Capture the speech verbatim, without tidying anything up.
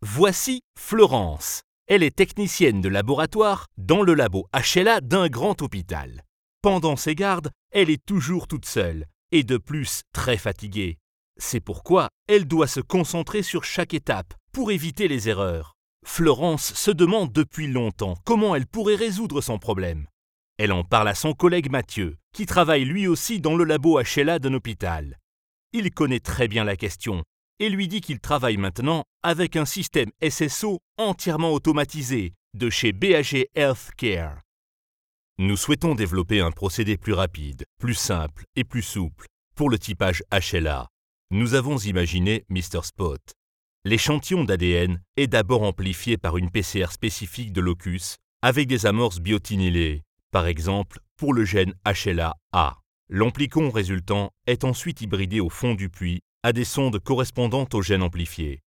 Voici Florence. Elle est technicienne de laboratoire dans le labo H L A d'un grand hôpital. Pendant ses gardes, elle est toujours toute seule et de plus très fatiguée. C'est pourquoi elle doit se concentrer sur chaque étape pour éviter les erreurs. Florence se demande depuis longtemps comment elle pourrait résoudre son problème. Elle en parle à son collègue Mathieu, qui travaille lui aussi dans le labo H L A d'un hôpital. Il connaît très bien la question et lui dit qu'il travaille maintenant avec un système S S O entièrement automatisé de chez B A G Healthcare. Nous souhaitons développer un procédé plus rapide, plus simple et plus souple pour le typage H L A. Nous avons imaginé Mister Spot. L'échantillon d'A D N est d'abord amplifié par une P C R spécifique de locus avec des amorces biotinylées, par exemple pour le gène H L A A. L'amplicon résultant est ensuite hybridé au fond du puits à des sondes correspondantes au gène amplifié.